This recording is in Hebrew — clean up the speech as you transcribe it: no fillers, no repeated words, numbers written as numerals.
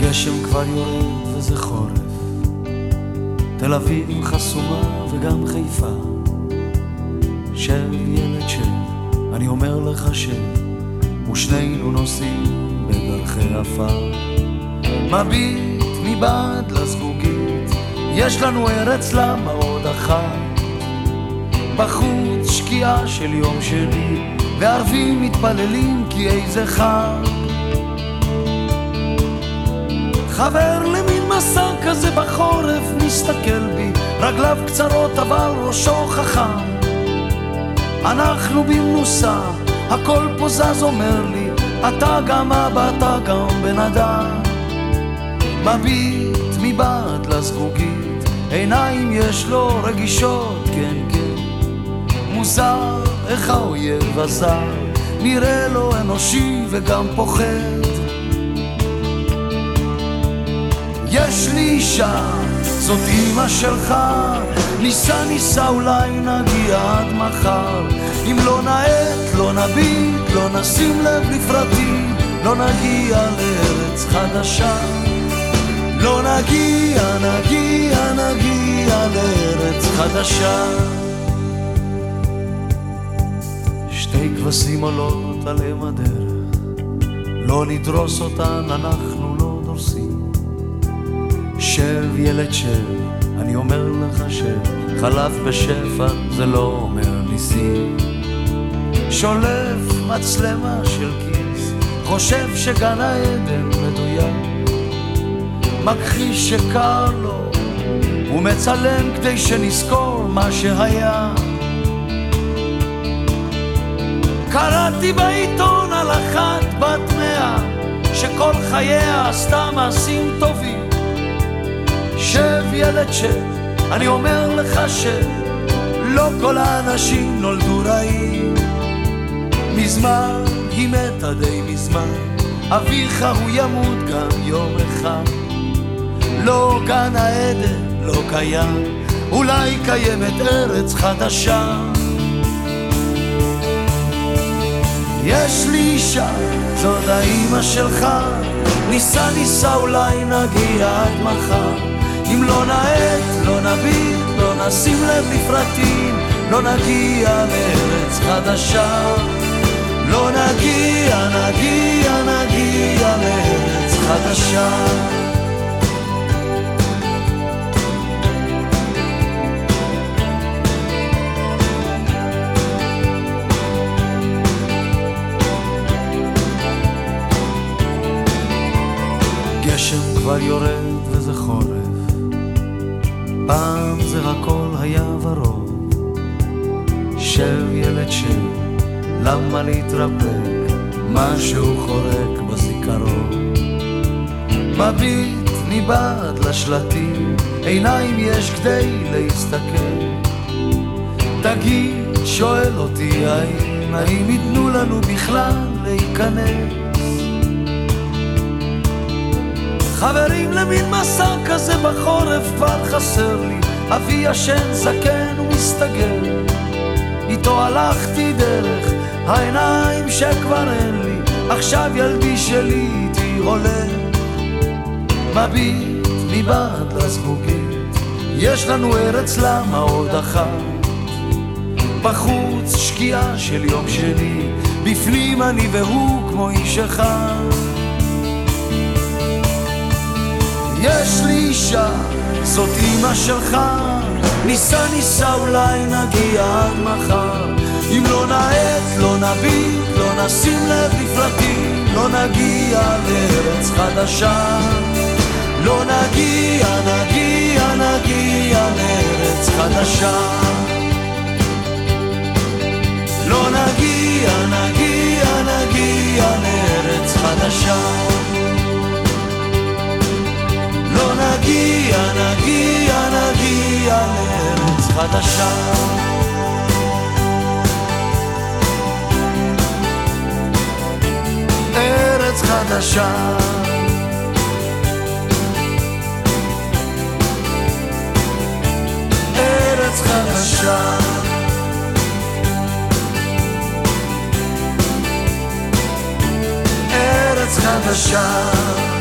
גשם כבר יורד וזה חורף, תל אביב חסומה וגם חיפה. שב ילד שב, אני אומר לך שב, ושנינו נוסעים בדרכי עפר. מביט מבעד לזגוגית, יש לנו ארץ למה עוד אחת. בחוץ שקיעה של יום שני, וערבים מתפללים כי איזה חג. חבר למין מסע כזה בחורף מסתכל בי, רגליו קצרות אבל ראשו חכם. אנחנו במנוסה, הכל פה זז אומר לי, אתה גם אבא, אתה גם בן אדם. מביט מבעד לזגוגית, עיניים יש לו רגישות, כן כן. מוזר איך האויב הזר נראה לו אנושי וגם פוחד. יש לי אישה, זאת אמא שלך, ניסה אולי נגיע עד מחר. אם לא נעט, לא נביט, לא נשים לב לפרטים, לא נגיע לארץ חדשה. לא נגיע לארץ חדשה. שתי כבשים עולות עליהם הדרך, לא נדרוס אותן, אנחנו לא דורסים. שב ילד שב, אני אומר לך שב, חלב בשפע זה לא אומר ניסים. שולף מצלמה של כיס, חושב שגן העדן מדויק, מכחיש שקר לו, הוא מצלם כדי שנזכור מה שהיה. קראתי בעיתון על אחת בת 100 שכל חייה עשתה מעשים טובים. שב ילד שב, אני אומר לך שלא כל האנשים נולדו רעים. מזמן היא מתה די מזמן, אביך הוא ימות גם יום אחד. לא גן העדן לא קיים, אולי קיימת ארץ חדשה. יש לי אישה, זאת האמא שלך, ניסה אולי נגיע עד מחר. אם לא נעט, לא נביט, לא נשים לב לפרטים, לא נגיע לארץ חדשה. לא נגיע לארץ חדשה. גשם כבר יורד וזה חורף, פעם זה הכל היה ורוד. שב ילד שב, למה להתרפק, משהו חורק בזיכרון. מביט מבעד לשלטים, עיניים יש כדי להסתכל. תגיד, שואל אותי האם ייתנו לנו בכלל להיכנס. חברים למין מסע כזה בחורף כבר חסר לי, אבי ישן זקן ומסתגר, איתו הלכתי דרך העיניים שכבר אין לי. עכשיו ילדי שלי איתי הולך. מביט מבעד לזגוגית, יש לנו ארץ למה עוד אחת. בחוץ שקיעה של יום שני, בפנים אני והוא כמו איש אחד. יש לי אישה, זאת אמא שלך, ניסה אולי נגיע עד מחר. אם לא נעט, לא נביט, לא נשים לב לפרטים, לא נגיע לארץ חדשה. לא נגיע לארץ חדשה. לא נגיע לארץ חדשה. לא נגיע לארץ חדשה. ארץ חדשה. ארץ חדשה. ארץ חדשה.